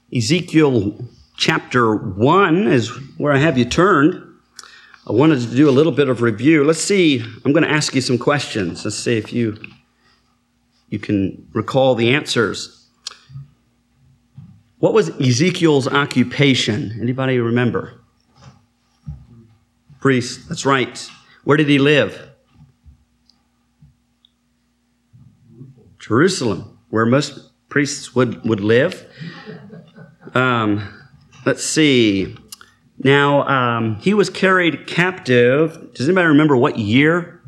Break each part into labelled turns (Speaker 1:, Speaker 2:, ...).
Speaker 1: Ezekiel chapter 1 is where I have you turned. I wanted to do a little bit of review. Let's see. I'm going to ask you some questions. Let's see if you can recall the answers. What was Ezekiel's occupation? Anybody remember? Priest. That's right. Where did he live? Jerusalem, where most priests would live. Let's see. Now, he was carried captive. Does anybody remember what year?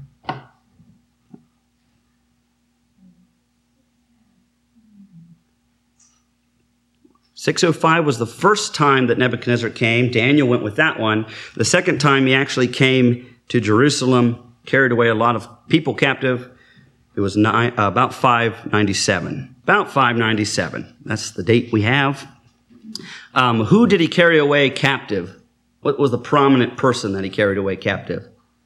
Speaker 1: "605 was the first time that Nebuchadnezzar came. Daniel went with that one. The second time he actually came to Jerusalem, carried away a lot of people captive. It was about 597. About 597. That's the date we have. Who did he carry away captive? What was the prominent person that he carried away captive?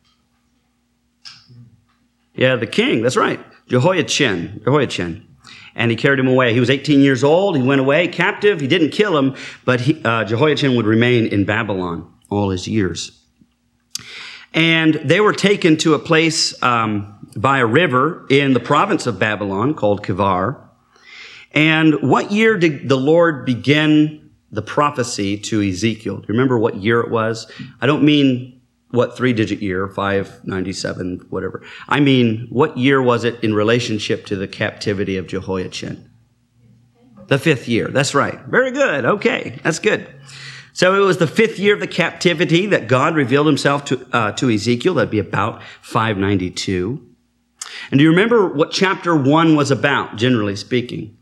Speaker 1: Yeah, the king. That's right. Jehoiachin. And he carried him away. He was 18 years old. He went away captive. He didn't kill him, but Jehoiachin would remain in Babylon all his years. And they were taken to a place by a river in the province of Babylon called Kivar. And what year did the Lord begin the prophecy to Ezekiel? Do you remember what year it was? I don't mean what three-digit year, 597, whatever. I mean, what year was it in relationship to the captivity of Jehoiachin? The 5th year. That's right. Very good. Okay, that's good. So it was the 5th year of the captivity that God revealed himself to Ezekiel. That'd be about 592. And do you remember what chapter 1 was about, generally speaking?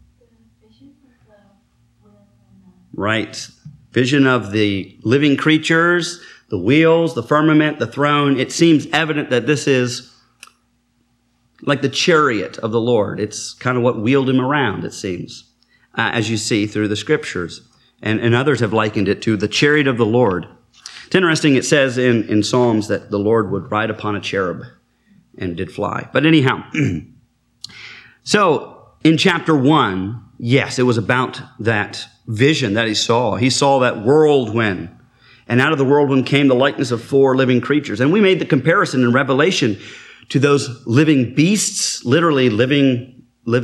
Speaker 1: Right. Vision of the living creatures, the wheels, the firmament, the throne. It seems evident that this is like the chariot of the Lord. It's kind of what wheeled him around, it seems, as you see through the scriptures. And others have likened it to the chariot of the Lord. It's interesting, it says in Psalms that the Lord would ride upon a cherub and did fly. But anyhow, so in chapter 1, yes, it was about that vision that he saw. He saw that whirlwind. And out of the whirlwind came the likeness of 4 living creatures. And we made the comparison in Revelation to those living beasts, literally living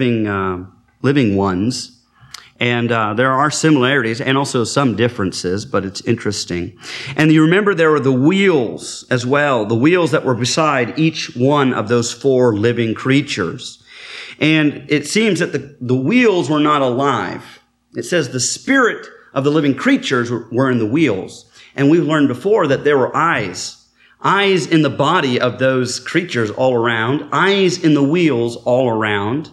Speaker 1: ones. And there are similarities and also some differences, but it's interesting. And you remember there were the wheels as well, the wheels that were beside each one of those 4 living creatures. And it seems that the wheels were not alive. It says the spirit of the living creatures were in the wheels. And we've learned before that there were eyes in the body of those creatures all around, eyes in the wheels all around.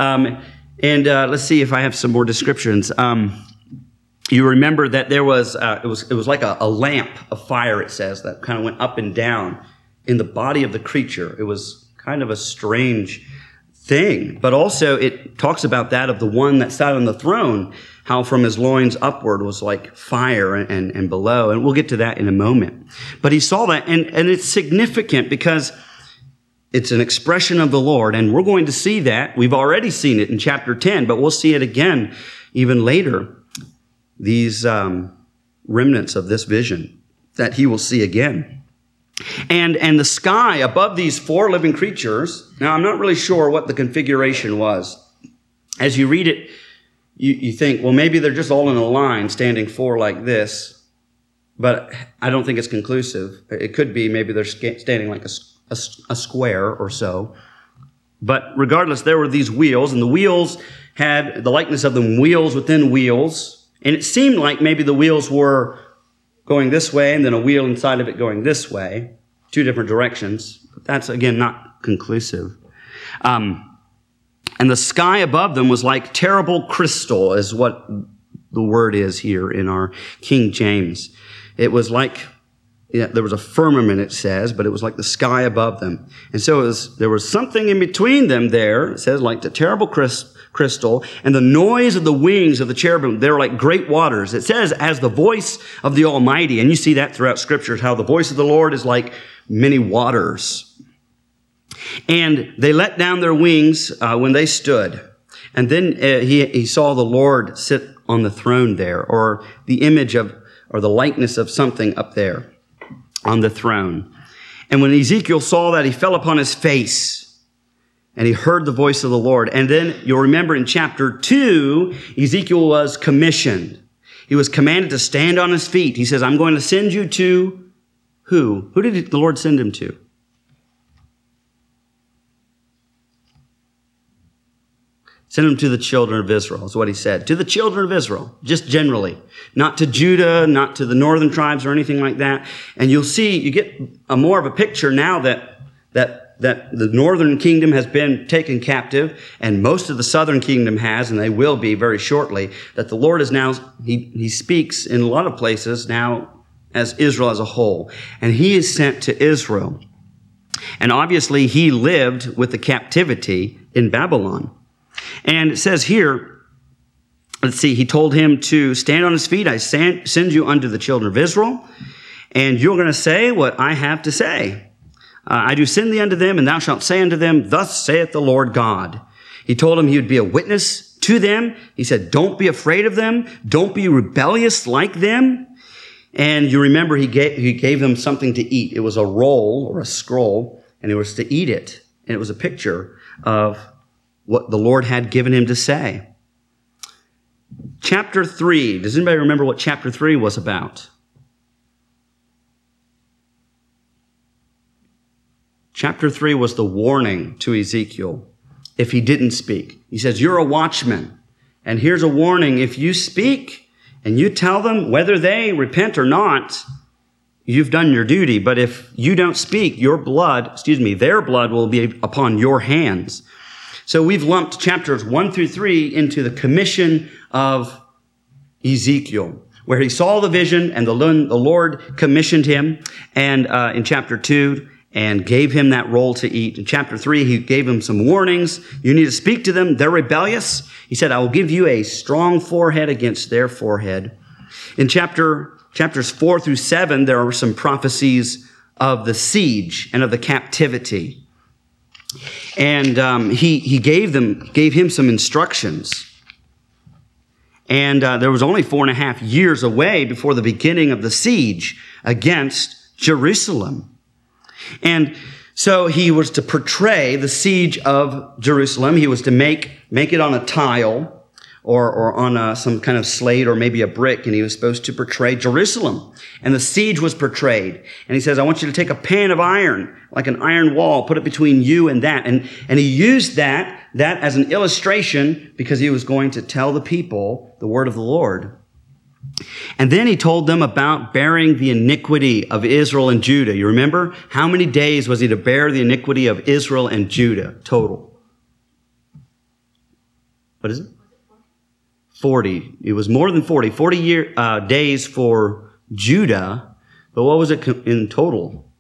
Speaker 1: Let's see if I have some more descriptions. You remember that there was, it was like a lamp of fire, it says, that kind of went up and down in the body of the creature. It was kind of a strange thing. But also it talks about that of the one that sat on the throne, how from his loins upward was like fire and below. And we'll get to that in a moment. But he saw that, and it's significant because it's an expression of the Lord, and we're going to see that. We've already seen it in chapter 10, but we'll see it again even later. These remnants of this vision that he will see again. And the sky above these 4 living creatures, now I'm not really sure what the configuration was. As you read it, you think, well, maybe they're just all in a line, standing 4 like this. But I don't think it's conclusive. It could be maybe they're standing like a square or so. But regardless, there were these wheels, and the wheels had the likeness of them, wheels within wheels. And it seemed like maybe the wheels were going this way, and then a wheel inside of it going this way, 2 different directions. But that's, again, not conclusive. And the sky above them was like terrible crystal, is what the word is here in our King James. It was like, there was a firmament, it says, but it was like the sky above them. And so there was something in between them there, it says, like the terrible crystal, and the noise of the wings of the cherubim, they were like great waters. It says, as the voice of the Almighty, and you see that throughout scriptures, how the voice of the Lord is like many waters. And they let down their wings when they stood. And then he saw the Lord sit on the throne there, or the image of, or the likeness of something up there on the throne. And when Ezekiel saw that, he fell upon his face, and he heard the voice of the Lord. And then you'll remember in chapter 2, Ezekiel was commissioned. He was commanded to stand on his feet. He says, I'm going to send you to who? Who did the Lord send him to? Send him to the children of Israel, is what he said. To the children of Israel, just generally. Not to Judah, not to the northern tribes or anything like that. And you'll see, you get more of a picture now that the northern kingdom has been taken captive, and most of the southern kingdom has, and they will be very shortly, that the Lord is now, he speaks in a lot of places now as Israel as a whole. And he is sent to Israel. And obviously he lived with the captivity in Babylon. And it says here, let's see, he told him to stand on his feet. I send you unto the children of Israel, and you're going to say what I have to say. I do send thee unto them, and thou shalt say unto them, thus saith the Lord God. He told him he would be a witness to them. He said, don't be afraid of them. Don't be rebellious like them. And you remember he gave them something to eat. It was a roll or a scroll, and he was to eat it. And it was a picture of what the Lord had given him to say. Chapter 3. Does anybody remember what chapter 3 was about? Chapter 3 was the warning to Ezekiel if he didn't speak. He says, you're a watchman, and here's a warning. If you speak and you tell them whether they repent or not, you've done your duty. But if you don't speak, their blood will be upon your hands. So we've lumped chapters 1 through 3 into the commission of Ezekiel, where he saw the vision and the Lord commissioned him, and in chapter 2, and gave him that roll to eat. In chapter 3, he gave him some warnings. You need to speak to them. They're rebellious. He said, I will give you a strong forehead against their forehead. In chapters 4 through 7, there are some prophecies of the siege and of the captivity. And he gave him some instructions. And there was only 4.5 years away before the beginning of the siege against Jerusalem. And so he was to portray the siege of Jerusalem. He was to make it on a tile or on some kind of slate or maybe a brick, and he was supposed to portray Jerusalem. And the siege was portrayed. And he says, I want you to take a pan of iron, like an iron wall, put it between you and that. And he used that as an illustration because he was going to tell the people the word of the Lord. And then he told them about bearing the iniquity of Israel and Judah. You remember? How many days was he to bear the iniquity of Israel and Judah total? What is it? 40. It was more than 40. 40 days for Judah. But what was it in total?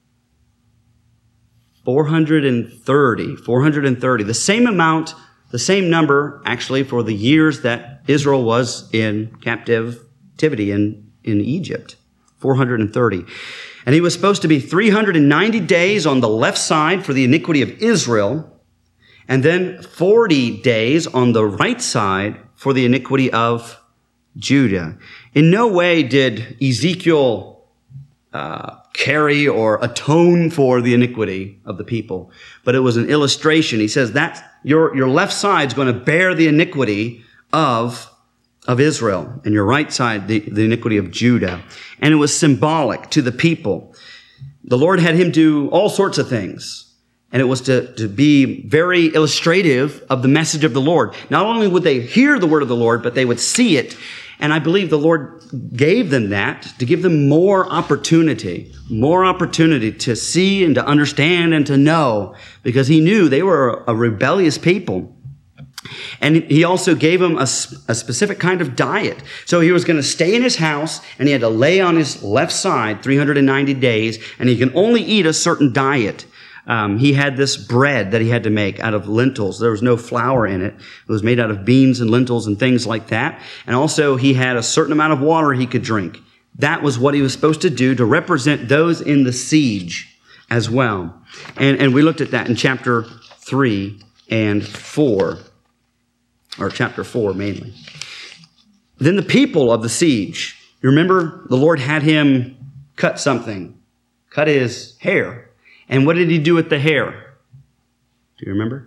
Speaker 1: 430. 430. The same amount, the same number, actually, for the years that Israel was in captivity in Egypt. 430. And he was supposed to be 390 days on the left side for the iniquity of Israel, and then 40 days on the right side for the iniquity of Judah. In no way did Ezekiel carry or atone for the iniquity of the people, but it was an illustration. He says that your left side's going to bear the iniquity of Israel, and your right side the iniquity of Judah. And it was symbolic to the people. The Lord had him do all sorts of things. And it was to be very illustrative of the message of the Lord. Not only would they hear the word of the Lord, but they would see it. And I believe the Lord gave them that to give them more opportunity to see and to understand and to know, because he knew they were a rebellious people. And he also gave them a specific kind of diet. So he was going to stay in his house, and he had to lay on his left side 390 days, and he can only eat a certain diet. He had this bread that he had to make out of lentils. There was no flour in it. It was made out of beans and lentils and things like that. And also he had a certain amount of water he could drink. That was what he was supposed to do to represent those in the siege as well. And we looked at that in chapter 3 and 4, or chapter 4 mainly. Then the people of the siege. You remember the Lord had him cut something, cut his hair. And what did he do with the hair? Do you remember?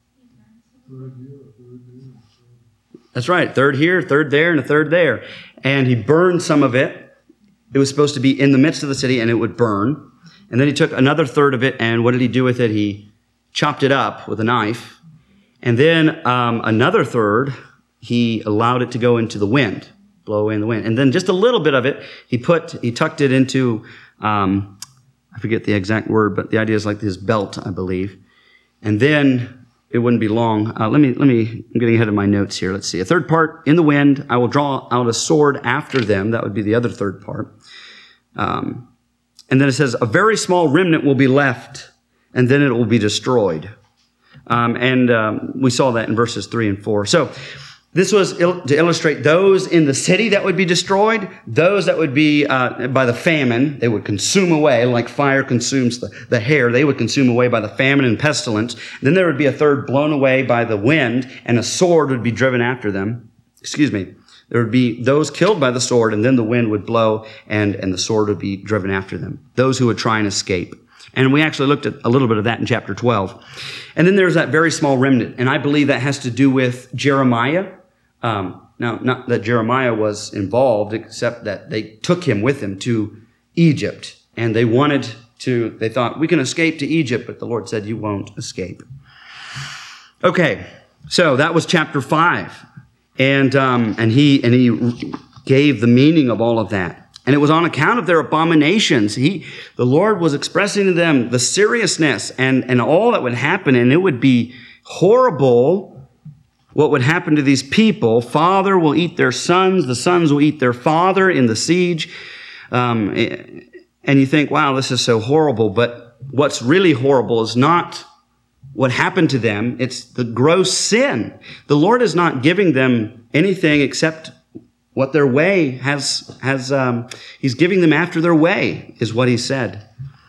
Speaker 1: That's right. Third here, third there, and a third there. And he burned some of it. It was supposed to be in the midst of the city, and it would burn. And then he took another third of it, and what did he do with it? He chopped it up with a knife. And then another third, he allowed it to go into the wind, blow away in the wind. And then just a little bit of it, he tucked it into, I forget the exact word, but the idea is like his belt, I believe. And then it wouldn't be long. I'm getting ahead of my notes here. Let's see. A third part in the wind. I will draw out a sword after them. That would be the other third part. And then it says, a very small remnant will be left, and then it will be destroyed. We saw that in verses 3 and 4. So this was to illustrate those in the city that would be destroyed, those that would be by the famine. They would consume away like fire consumes the hair. They would consume away by the famine and pestilence. Then there would be a third blown away by the wind, and a sword would be driven after them. There would be those killed by the sword, and then the wind would blow, and the sword would be driven after them. Those who would try and escape. And we actually looked at a little bit of that in chapter 12. And then there's that very small remnant, and I believe that has to do with Jeremiah. Now, not that Jeremiah was involved, except that they took him with them to Egypt. And they thought, we can escape to Egypt, but the Lord said, you won't escape. Okay, so that was chapter 5. And he gave the meaning of all of that. And it was on account of their abominations. The Lord was expressing to them the seriousness and all that would happen, and it would be horrible what would happen to these people. Father will eat their sons, the sons will eat their father in the siege. And you think, wow, this is so horrible. But what's really horrible is not what happened to them. It's the gross sin. The Lord is not giving them anything except what their way has. He's giving them after their way, is what he said.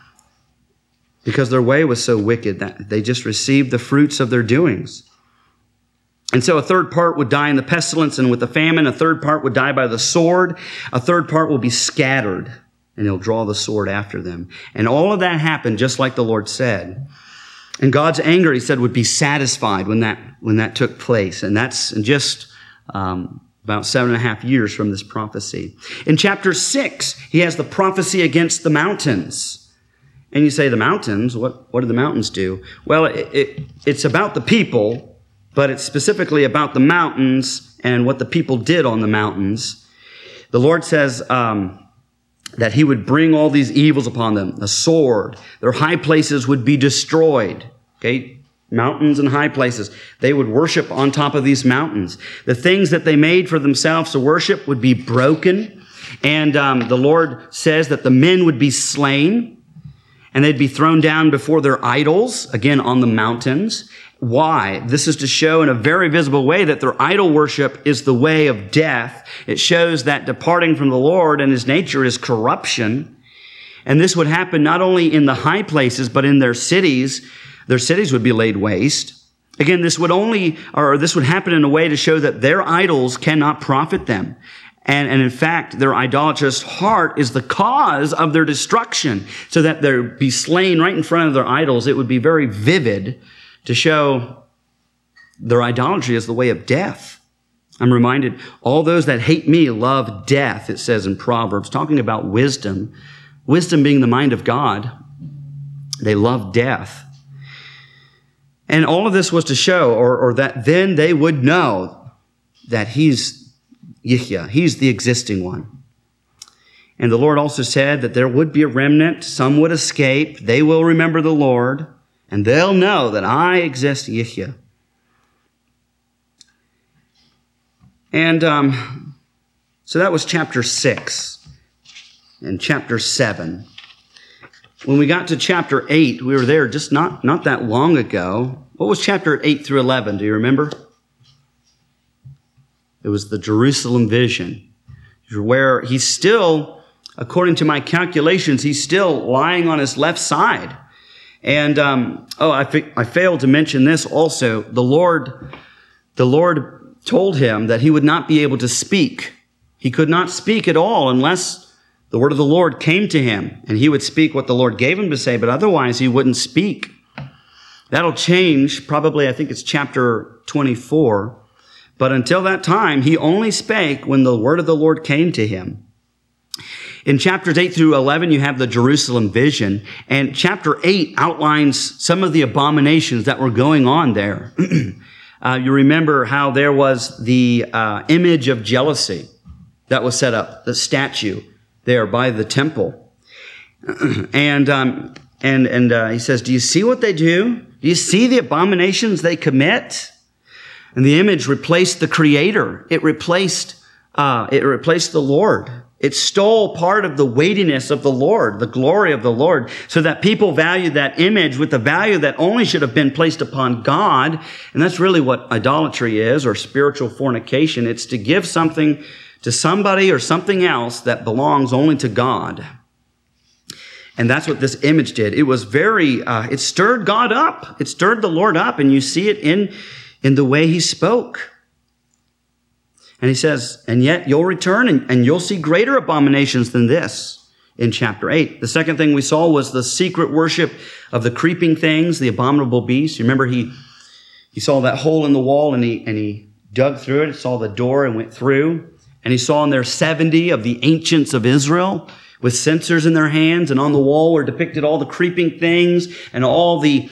Speaker 1: Because their way was so wicked that they just received the fruits of their doings. And so a third part would die in the pestilence and with the famine. A third part would die by the sword. A third part will be scattered, and he'll draw the sword after them. And all of that happened just like the Lord said. And God's anger, he said, would be satisfied when that took place. And that's in just about 7.5 years from this prophecy. In chapter 6, he has the prophecy against the mountains. And you say, the mountains? What do the mountains do? Well, it's about the people, but it's specifically about the mountains and what the people did on the mountains. The Lord says that he would bring all these evils upon them. A sword. Their high places would be destroyed. Okay? Mountains and high places. They would worship on top of these mountains. The things that they made for themselves to worship would be broken. And the Lord says that the men would be slain. And they'd be thrown down before their idols, again, on the mountains. Why? This is to show in a very visible way that their idol worship is the way of death. It shows that departing from the Lord and his nature is corruption. And this would happen not only in the high places, but in their cities. Their cities would be laid waste. Again, this would happen in a way to show that their idols cannot profit them. And in fact, their idolatrous heart is the cause of their destruction. So that they'd be slain right in front of their idols. It would be very vivid to show their idolatry is the way of death. I'm reminded, all those that hate me love death, it says in Proverbs, talking about wisdom. Wisdom being the mind of God. They love death. And all of this was to show, or that then they would know that he's Yihya, he's the existing one. And the Lord also said that there would be a remnant, some would escape, they will remember the Lord, and they'll know that I exist, Yihya. And so that was chapter 6 and chapter 7. When we got to chapter 8, we were there just not that long ago. What was chapter 8 through 11? Do you remember? It was the Jerusalem vision, where he's still, according to my calculations, he's still lying on his left side. And, I failed to mention this also. The Lord told him that he would not be able to speak He could not speak at all unless the word of the Lord came to him, and he would speak what the Lord gave him to say, but otherwise he wouldn't speak. That'll change probably, I think it's chapter 24. But until that time, he only spake when the word of the Lord came to him. In chapters 8 through 11, you have the Jerusalem vision. And chapter 8 outlines some of the abominations that were going on there. You remember how there was the image of jealousy that was set up, the statue there by the temple. And he says, do you see what they do? Do you see the abominations they commit? And the image replaced the Creator. It replaced the Lord. It stole part of the weightiness of the Lord, the glory of the Lord, so that people valued that image with the value that only should have been placed upon God. And that's really what idolatry is, or spiritual fornication. It's to give something to somebody or something else that belongs only to God. And that's what this image did. It was it stirred God up. It stirred the Lord up, and you see it in the way he spoke. And he says, and yet you'll return and you'll see greater abominations than this in chapter 8. The second thing we saw was the secret worship of the creeping things, the abominable beasts. You remember he saw that hole in the wall and he dug through it, saw the door and went through. And he saw in there 70 of the ancients of Israel with censers in their hands, and on the wall were depicted all the creeping things and all the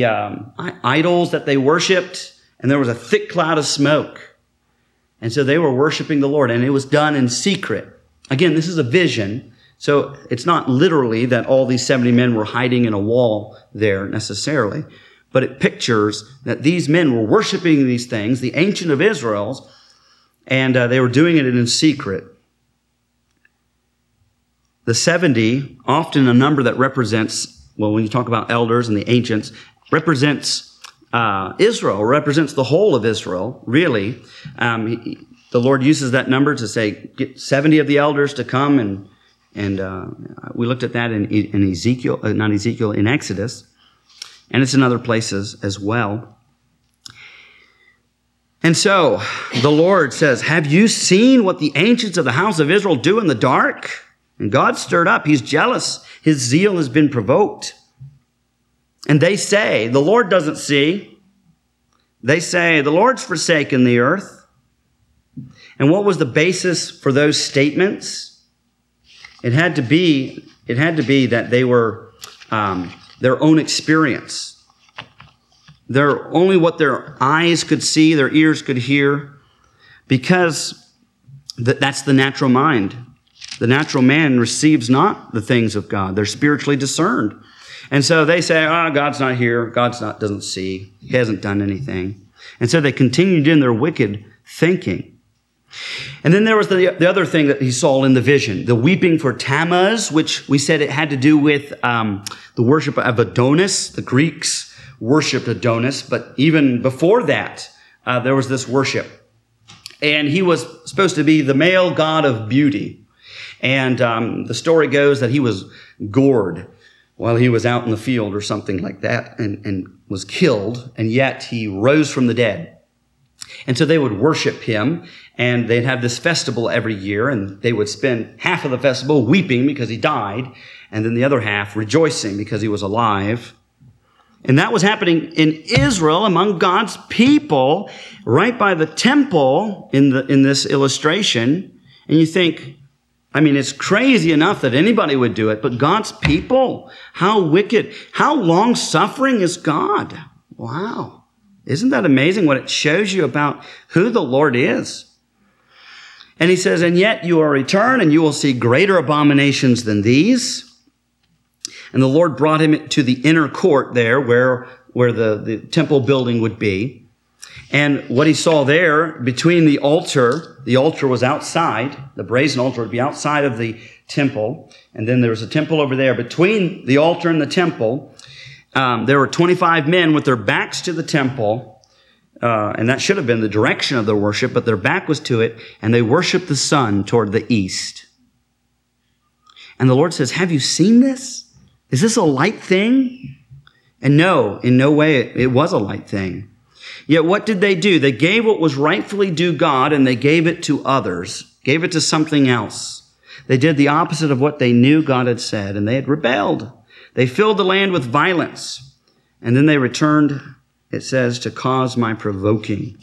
Speaker 1: idols that they worshipped. And there was a thick cloud of smoke. And so they were worshiping the Lord, and it was done in secret. Again, this is a vision, so it's not literally that all these 70 men were hiding in a wall there necessarily, but it pictures that these men were worshiping these things, the Ancient of Israel's, and they were doing it in secret. The 70, often a number that represents, well, when you talk about elders and the ancients, represents Israel, represents the whole of Israel, really. The Lord uses that number to say, get 70 of the elders to come, and we looked at that in Ezekiel, not Ezekiel, in Exodus, and it's in other places as well. And so the Lord says, have you seen what the ancients of the house of Israel do in the dark? And God stirred up. He's jealous. His zeal has been provoked. And they say, the Lord doesn't see. They say, the Lord's forsaken the earth. And what was the basis for those statements? It had to be that they were their own experience. They're only what their eyes could see, their ears could hear, because that's the natural mind. The natural man receives not the things of God. They're spiritually discerned. And so they say, God's not here. Doesn't see. He hasn't done anything. And so they continued in their wicked thinking. And then there was the other thing that he saw in the vision, the weeping for Tammuz, which we said it had to do with the worship of Adonis. The Greeks worshipped Adonis, but even before that, there was this worship. And he was supposed to be the male god of beauty. And the story goes that he was gored while he was out in the field or something like that, and was killed, and yet he rose from the dead. And so they would worship him, and they'd have this festival every year, and they would spend half of the festival weeping because he died, and then the other half rejoicing because he was alive. And that was happening in Israel among God's people, right by the temple in this illustration. And you think, it's crazy enough that anybody would do it, but God's people, how wicked, how long-suffering is God? Wow. Isn't that amazing what it shows you about who the Lord is? And he says, and yet you will return and you will see greater abominations than these. And the Lord brought him to the inner court there where the temple building would be. And what he saw there between the altar was outside. The brazen altar would be outside of the temple. And then there was a temple over there. Between the altar and the temple, there were 25 men with their backs to the temple. And that should have been the direction of their worship, but their back was to it. And they worshiped the sun toward the east. And the Lord says, have you seen this? Is this a light thing? And no, in no way it was a light thing. Yet what did they do? They gave what was rightfully due God, and they gave it to others. gave it to something else. They did the opposite of what they knew God had said, and they had rebelled. They filled the land with violence, and then they returned, it says, to cause my provoking.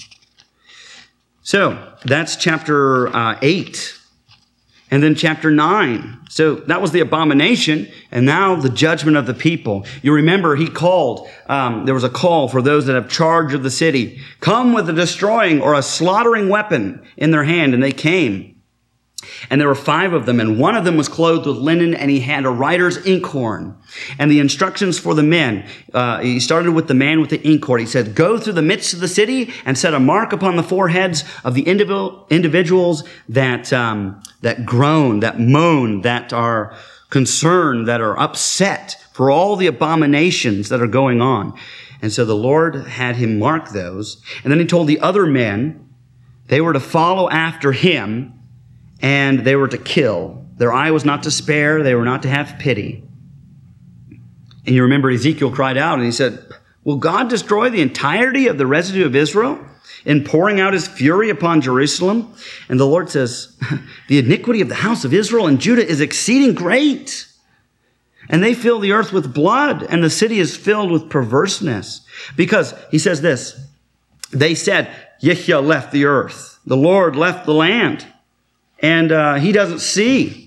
Speaker 1: So that's chapter 8. And then chapter 9. So that was the abomination, and now the judgment of the people. You remember he called, there was a call for those that have charge of the city. Come with a destroying or a slaughtering weapon in their hand, and they came. And there were 5 of them, and one of them was clothed with linen, and he had a writer's inkhorn. And the instructions for the men, he started with the man with the inkhorn. He said, go through the midst of the city and set a mark upon the foreheads of the individuals that groan, that moan, that are concerned, that are upset for all the abominations that are going on. And so the Lord had him mark those. And then he told the other men they were to follow after him, and they were to kill. Their eye was not to spare. They were not to have pity. And you remember Ezekiel cried out and he said, will God destroy the entirety of the residue of Israel in pouring out his fury upon Jerusalem? And the Lord says, the iniquity of the house of Israel and Judah is exceeding great. And they fill the earth with blood, and the city is filled with perverseness. Because, he says this, they said, Yahweh left the earth. The Lord left the land. And he doesn't see.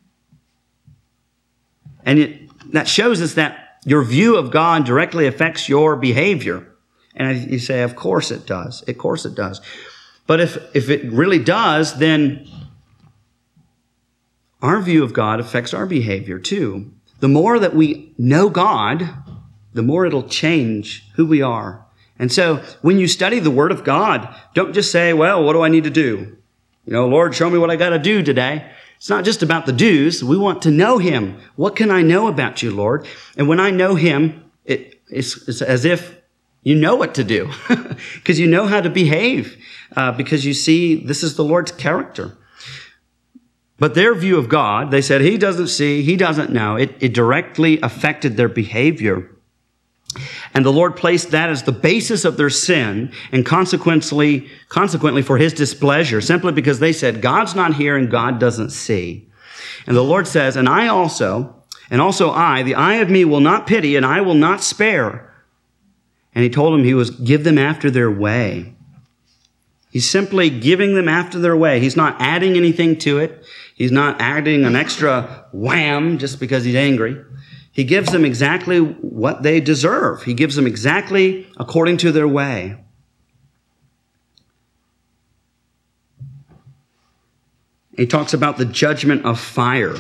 Speaker 1: And that shows us that your view of God directly affects your behavior. And you say, of course it does. Of course it does. But if it really does, then our view of God affects our behavior too. The more that we know God, the more it'll change who we are. And so when you study the Word of God, don't just say, well, what do I need to do? Lord, show me what I got to do today. It's not just about the do's. We want to know him. What can I know about you, Lord? And when I know him, it's as if you know what to do because you know how to behave because you see this is the Lord's character. But their view of God, they said, he doesn't see, he doesn't know. It directly affected their behavior. And the Lord placed that as the basis of their sin and consequently for his displeasure, simply because they said, God's not here and God doesn't see. And the Lord says, and also I, the eye of me will not pity and I will not spare. And he told them he was give them after their way. He's simply giving them after their way. He's not adding anything to it. He's not adding an extra wham just because he's angry. He gives them exactly what they deserve. He gives them exactly according to their way. He talks about the judgment of fire.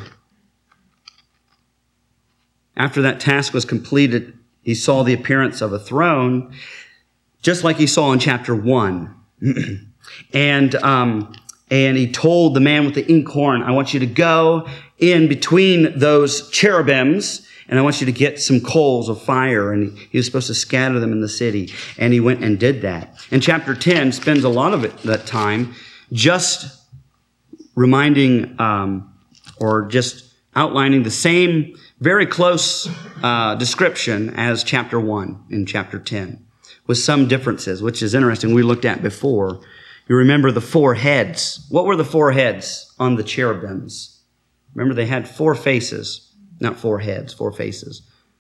Speaker 1: After that task was completed, he saw the appearance of a throne, just like he saw in chapter 1. And he told the man with the inkhorn, I want you to go in between those cherubims, and I want you to get some coals of fire. And he was supposed to scatter them in the city. And he went and did that. And chapter 10 spends a lot of that time just reminding or just outlining the same very close description as chapter 1 in chapter 10, with some differences, which is interesting. We looked at before. You remember the 4 heads. What were the 4 heads on the cherubims? Remember, they had 4 faces. Not 4 heads, 4 faces.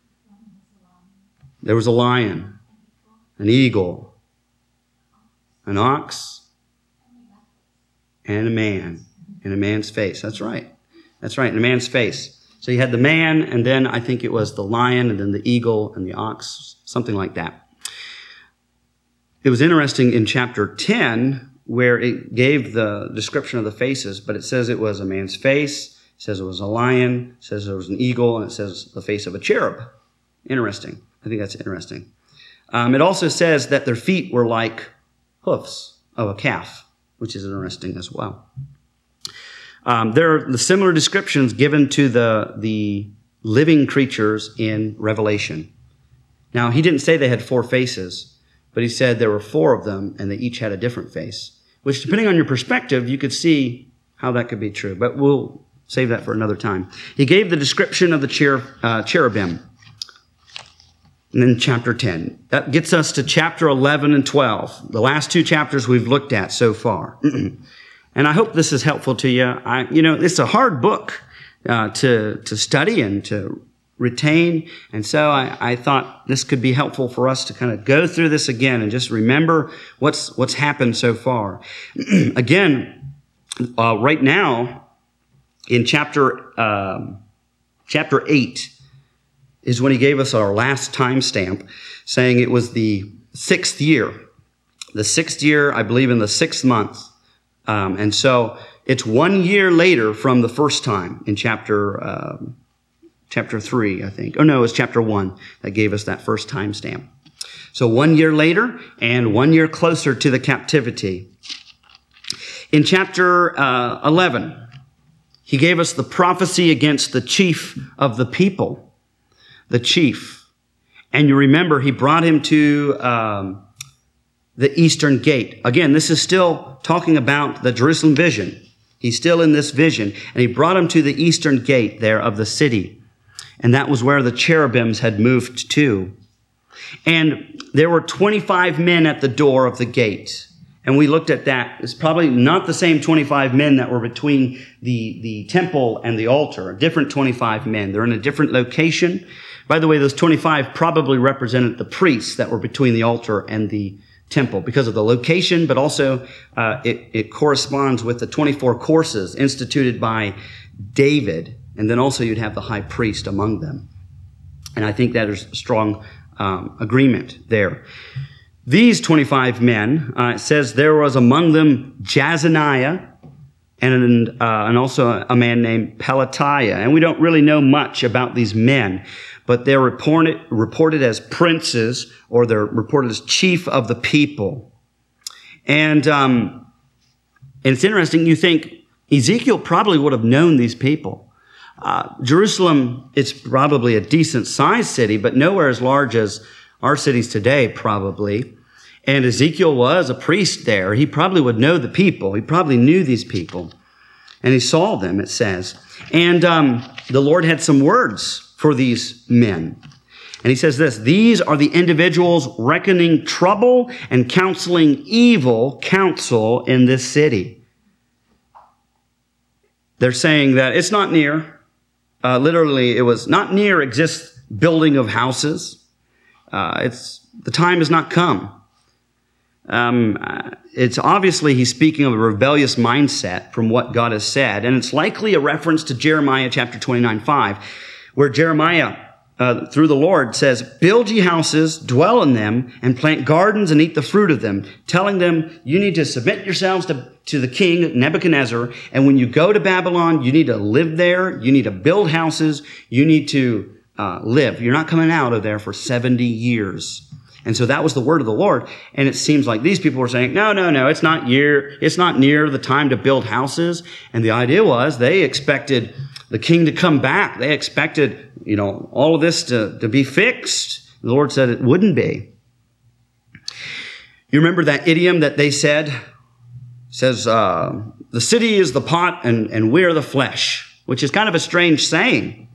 Speaker 1: There was a lion, an eagle, an ox, and a man in a man's face. That's right. That's right, in a man's face. So you had the man, and then I think it was the lion, and then the eagle, and the ox, something like that. It was interesting in chapter 10 where it gave the description of the faces, but it says it was a man's face. It says it was a lion, it says there was an eagle, and it says the face of a cherub. Interesting. I think that's interesting. It also says that their feet were like hoofs of a calf, which is interesting as well. There are the similar descriptions given to the living creatures in Revelation. Now, he didn't say they had 4 faces, but he said there were 4 of them, and they each had a different face, which, depending on your perspective, you could see how that could be true. But we'll save that for another time. He gave the description of the cherubim. And then chapter 10. That gets us to chapter 11 and 12, the last 2 chapters we've looked at so far. And I hope this is helpful to you. It's a hard book to study and to retain. And so I thought this could be helpful for us to kind of go through this again and just remember what's happened so far. Again, right now in chapter 8 is when he gave us our last timestamp, saying it was the 6th year. The 6th year, I believe, in the 6th month. And so it's 1 year later from the first time in chapter 3, I think. Oh, no, it's chapter 1 that gave us that first timestamp. So 1 year later and 1 year closer to the captivity. In chapter 11, he gave us the prophecy against the chief of the people, the chief. And you remember he brought him to the eastern gate. Again, this is still talking about the Jerusalem vision. He's still in this vision. And he brought him to the eastern gate there of the city. And that was where the cherubims had moved to. And there were 25 men at the door of the gate. And we looked at that. It's probably not the same 25 men that were between the temple and the altar. A different 25 men. They're in a different location. By the way, those 25 probably represented the priests that were between the altar and the temple because of the location, but also it corresponds with the 24 courses instituted by David. And then also you'd have the high priest among them. And I think that is a strong agreement there. These 25 men, it says there was among them Jazaniah and also a man named Pelatiah. And we don't really know much about these men, but they're reported as princes, or they're reported as chief of the people. And it's interesting, you think Ezekiel probably would have known these people. Jerusalem is probably a decent-sized city, but nowhere as large as our cities today, probably. And Ezekiel was a priest there. He probably would know the people. He probably knew these people. And he saw them, it says. And the Lord had some words for these men. And he says this: these are the individuals reckoning trouble and counseling evil counsel in this city. They're saying that it's not near. Literally, it was not near exists building of houses. The time has not come. It's obviously he's speaking of a rebellious mindset from what God has said. And it's likely a reference to Jeremiah chapter 29:5, where Jeremiah, through the Lord, says, build ye houses, dwell in them, and plant gardens and eat the fruit of them, telling them you need to submit yourselves to the king Nebuchadnezzar. And when you go to Babylon, you need to live there. You need to build houses. You need to live. You're not coming out of there for 70 years. And so that was the word of the Lord. And it seems like these people were saying, no, it's not near the time to build houses. And the idea was they expected the king to come back. They expected, all of this to be fixed. The Lord said it wouldn't be. You remember that idiom that they said? It says, the city is the pot and we're the flesh, which is kind of a strange saying.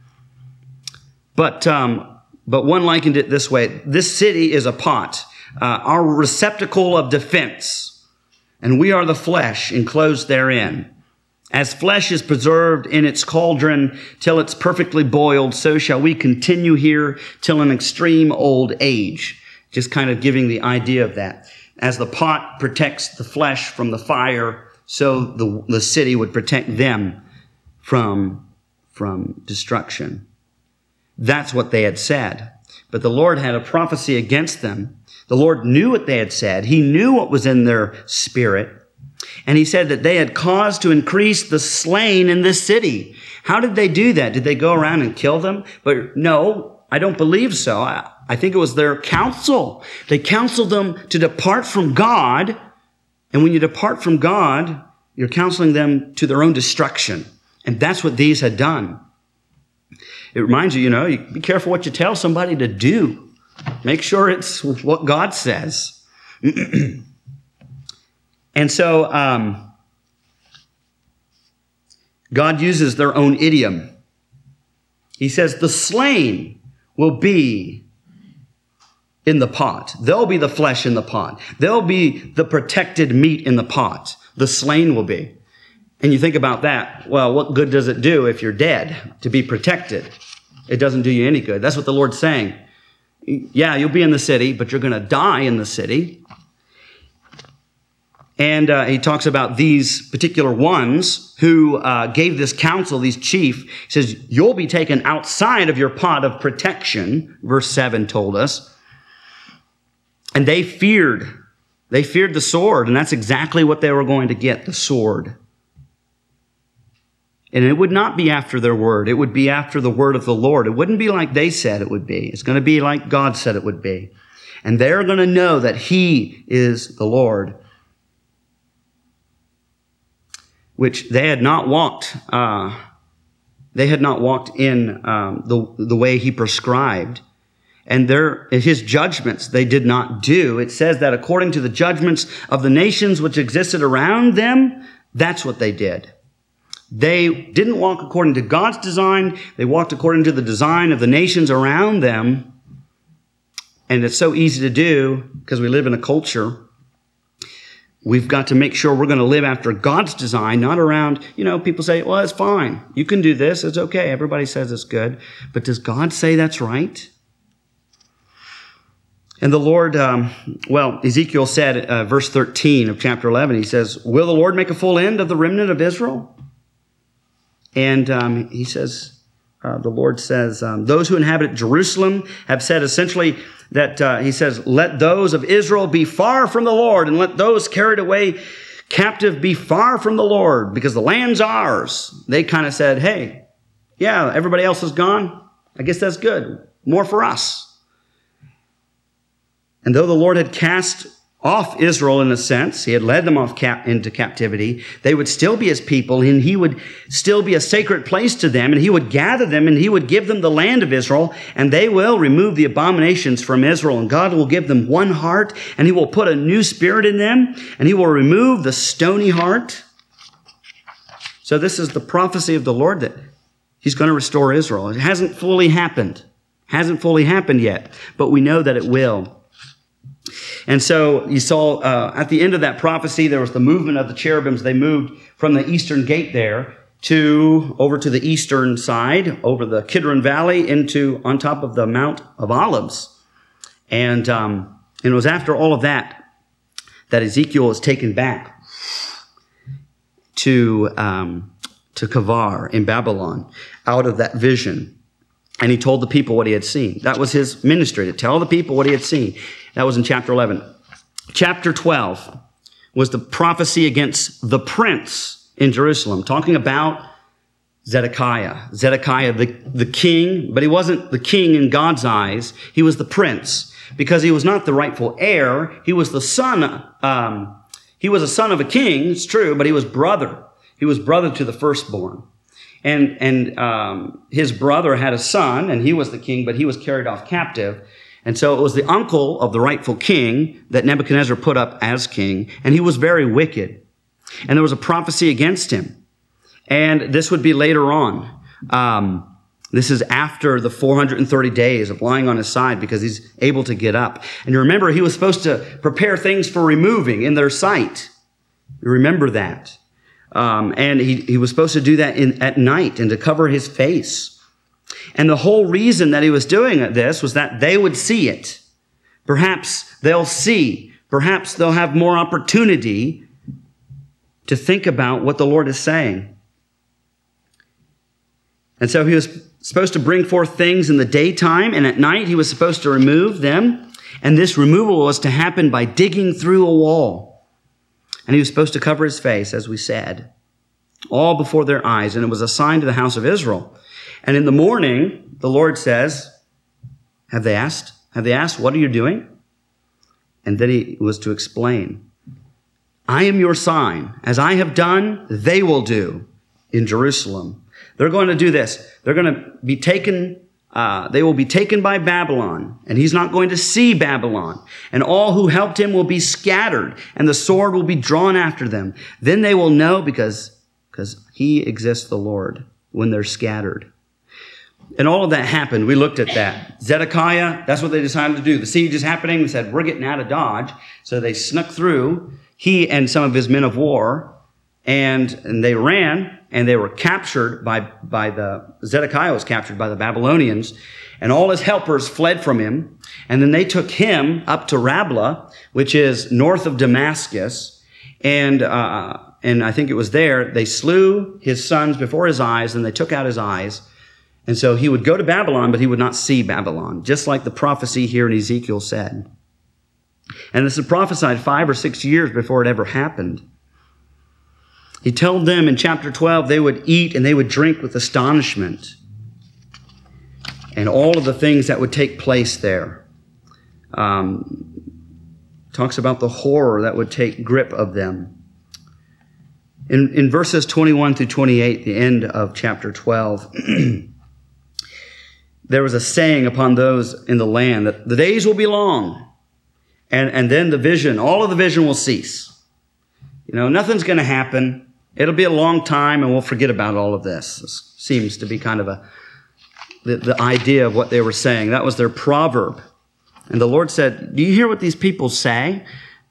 Speaker 1: But one likened it this way: this city is a pot, our receptacle of defense, and we are the flesh enclosed therein. As flesh is preserved in its cauldron till it's perfectly boiled, so shall we continue here till an extreme old age. Just kind of giving the idea of that. As the pot protects the flesh from the fire, so the city would protect them from destruction. That's what they had said. But the Lord had a prophecy against them. The Lord knew what they had said. He knew what was in their spirit. And he said that they had caused to increase the slain in this city. How did they do that? Did they go around and kill them? But no, I don't believe so. I think it was their counsel. They counseled them to depart from God. And when you depart from God, you're counseling them to their own destruction. And that's what these had done. It reminds you, you be careful what you tell somebody to do. Make sure it's what God says. And so God uses their own idiom. He says, the slain will be in the pot. They'll be the flesh in the pot. They'll be the protected meat in the pot. the slain will be. And you think about that. Well, what good does it do if you're dead to be protected? It doesn't do you any good. That's what the Lord's saying. Yeah, you'll be in the city, but you're going to die in the city. And he talks about these particular ones who gave this counsel, these chief. He says, you'll be taken outside of your pot of protection, verse 7 told us. And they feared the sword, and that's exactly what they were going to get, the sword. And it would not be after their word. It would be after the word of the Lord. It wouldn't be like they said it would be. It's going to be like God said it would be. And they're going to know that he is the Lord, which they had not walked. They had not walked in the way he prescribed. And his judgments they did not do. It says that according to the judgments of the nations which existed around them, that's what they did. They didn't walk according to God's design. They walked according to the design of the nations around them. And it's so easy to do because we live in a culture. We've got to make sure we're going to live after God's design, not around, people say, well, it's fine. You can do this. It's okay. Everybody says it's good. But does God say that's right? And the Lord, Ezekiel said, verse 13 of chapter 11, he says, will the Lord make a full end of the remnant of Israel? And he says, the Lord says, those who inhabit Jerusalem have said essentially that, he says, let those of Israel be far from the Lord, and let those carried away captive be far from the Lord, because the land's ours. They kind of said, hey, yeah, everybody else is gone. I guess that's good. More for us. And though the Lord had cast off Israel in a sense, he had led them off into captivity, they would still be his people, and he would still be a sacred place to them, and he would gather them, and he would give them the land of Israel, and they will remove the abominations from Israel, and God will give them one heart, and he will put a new spirit in them, and he will remove the stony heart. So this is the prophecy of the Lord that he's going to restore Israel. It hasn't fully happened. Hasn't fully happened yet, but we know that it will. And so you saw at the end of that prophecy, there was the movement of the cherubims. They moved from the eastern gate there over to the eastern side, over the Kidron Valley, on top of the Mount of Olives. And it was after all of that Ezekiel is taken back to Kavar in Babylon out of that vision. And he told the people what he had seen. That was his ministry, to tell the people what he had seen. That was in chapter 11. Chapter 12 was the prophecy against the prince in Jerusalem, talking about Zedekiah. Zedekiah, the king, but he wasn't the king in God's eyes. He was the prince because he was not the rightful heir. He was the son. He was a son of a king, it's true, but he was brother. He was brother to the firstborn. And his brother had a son, and he was the king, but he was carried off captive. And so it was the uncle of the rightful king that Nebuchadnezzar put up as king, and he was very wicked. And there was a prophecy against him. And this would be later on. This is after the 430 days of lying on his side because he's able to get up. And you remember, he was supposed to prepare things for removing in their sight. You remember that. And he was supposed to do that at night and to cover his face. And the whole reason that he was doing this was that they would see it. Perhaps they'll see. Perhaps they'll have more opportunity to think about what the Lord is saying. And so he was supposed to bring forth things in the daytime, and at night he was supposed to remove them. And this removal was to happen by digging through a wall. And he was supposed to cover his face, as we said, all before their eyes. And it was a sign to the house of Israel. And in the morning, the Lord says, have they asked? Have they asked, what are you doing? And then he was to explain, I am your sign. As I have done, they will do in Jerusalem. They're going to do this. They're going to be taken, they will be taken by Babylon, and he's not going to see Babylon. And all who helped him will be scattered, and the sword will be drawn after them. Then they will know because he exists, the Lord, when they're scattered. And all of that happened. We looked at that. Zedekiah, that's what they decided to do. The siege is happening. They said, we're getting out of Dodge. So they snuck through, he and some of his men of war, and they ran, and they were captured Zedekiah was captured by the Babylonians, and all his helpers fled from him. And then they took him up to Rablah, which is north of Damascus. And I think it was there, they slew his sons before his eyes, and they took out his eyes. And so he would go to Babylon, but he would not see Babylon, just like the prophecy here in Ezekiel said. And this is prophesied 5 or 6 years before it ever happened. He told them in chapter 12 they would eat and they would drink with astonishment, and all of the things that would take place there. Talks about the horror that would take grip of them. In verses 21 through 28, the end of chapter 12, there was a saying upon those in the land that the days will be long, and then the vision, all of the vision will cease. Nothing's going to happen. It'll be a long time, and we'll forget about all of this. This seems to be kind of the idea of what they were saying. That was their proverb. And the Lord said, do you hear what these people say?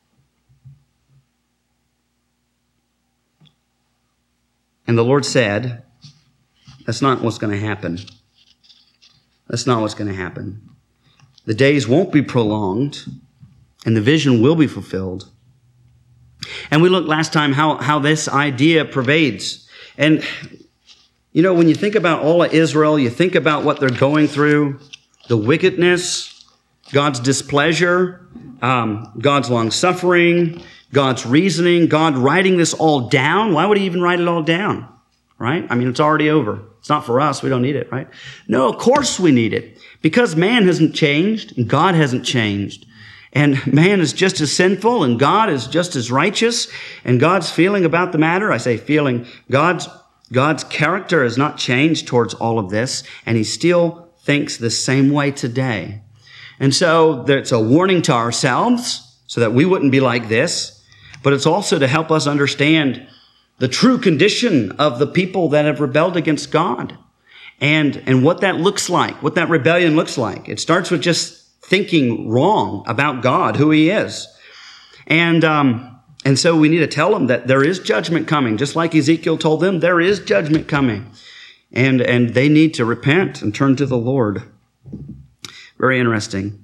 Speaker 1: And the Lord said, that's not what's going to happen. That's not what's going to happen. The days won't be prolonged, and the vision will be fulfilled. And we looked last time how this idea pervades. And, when you think about all of Israel, you think about what they're going through, the wickedness, God's displeasure, God's long-suffering, God's reasoning, God writing this all down. Why would he even write it all down? Right? It's already over. It's not for us. We don't need it, right? No, of course we need it. Because man hasn't changed and God hasn't changed. And man is just as sinful and God is just as righteous. And God's feeling about the matter, I say feeling, God's character has not changed towards all of this. And he still thinks the same way today. And so it's a warning to ourselves so that we wouldn't be like this. But it's also to help us understand the true condition of the people that have rebelled against God. And what that looks like, what that rebellion looks like. It starts with just thinking wrong about God, who he is. And so we need to tell them that there is judgment coming. Just like Ezekiel told them, there is judgment coming. And they need to repent and turn to the Lord. Very interesting.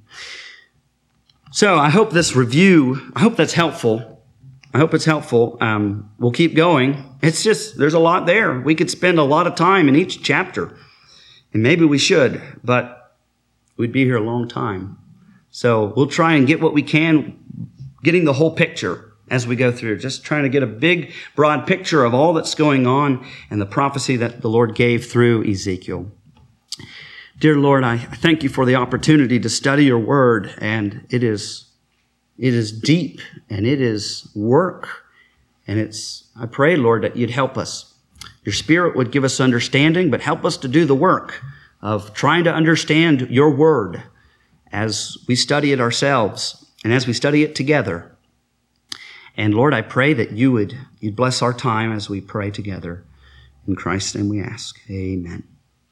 Speaker 1: So I hope this review, I hope that's helpful. I hope it's helpful. We'll keep going. It's just, there's a lot there. We could spend a lot of time in each chapter. And maybe we should, but we'd be here a long time. So we'll try and get what we can, getting the whole picture as we go through. Just trying to get a big, broad picture of all that's going on and the prophecy that the Lord gave through Ezekiel. Dear Lord, I thank you for the opportunity to study your word, and it is deep, and it is work, and I pray, Lord, that you'd help us. Your Spirit would give us understanding, but help us to do the work of trying to understand your word as we study it ourselves and as we study it together. And Lord, I pray that you'd bless our time as we pray together. In Christ's name we ask. Amen.